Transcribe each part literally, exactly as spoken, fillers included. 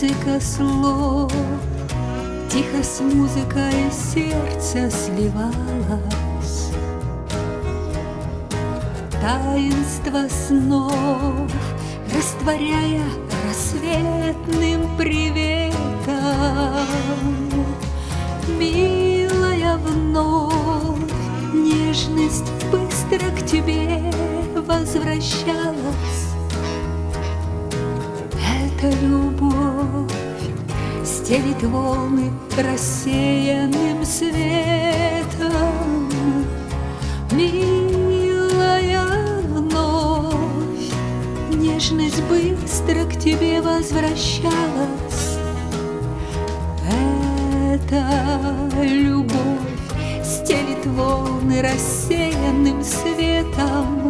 музыка слов тихо с музыкой сердца сливалась. Таинство снов растворяя рассветным приветом, милая, вновь нежность быстро к тебе возвращалась. Эта любовь стелит волны рассеянным светом, милая, вновь нежность быстро к тебе возвращалась. Эта любовь стелит волны рассеянным светом.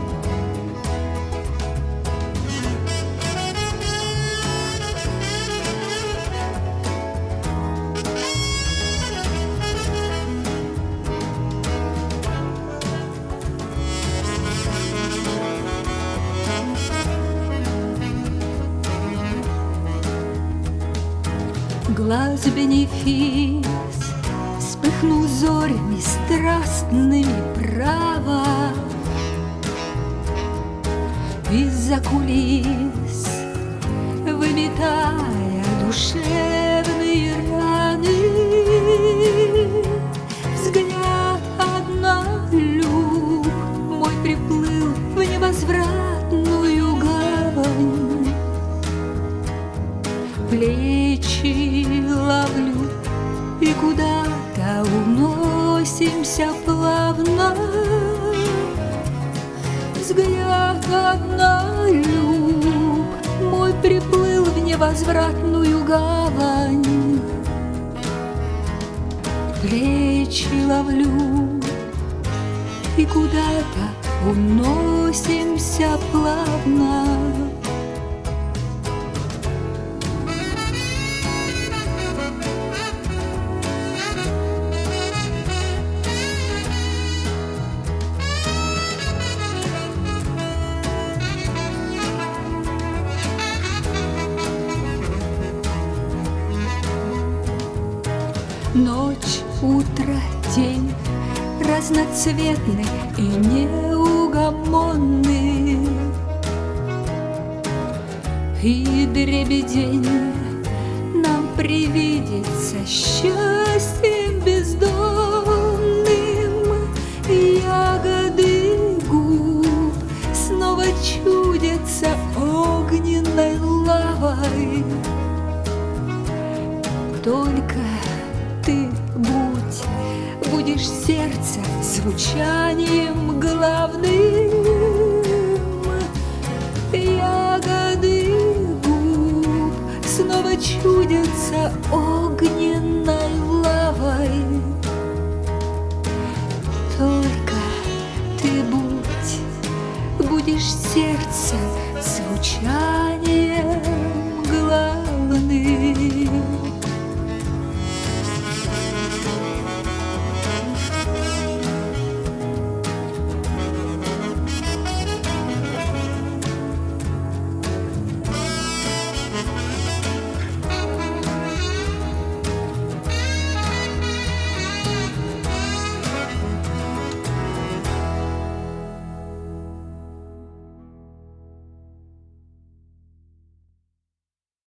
Глаз бенефис вспыхнул зорями страстными право. Из-за кулис, выметая душевные раны, взгляд однолюб мой приплыл в невозвратную гавань. Плечи ловлю и куда-то уносимся плавно. Взгляд однолюб мой приплыл в невозвратную гавань. Плечи ловлю и куда-то уносимся плавно. Ночь, утро, день разноцветны и неугомонны, и дребедень нам привидится счастьем бездонным. Ягоды губ снова чудятся огненной лавой. Только ты будь, будешь сердце звучанием главным. Ягоды губ снова чудятся огненной лавой. Только ты будь, будешь сердце звучанием главным.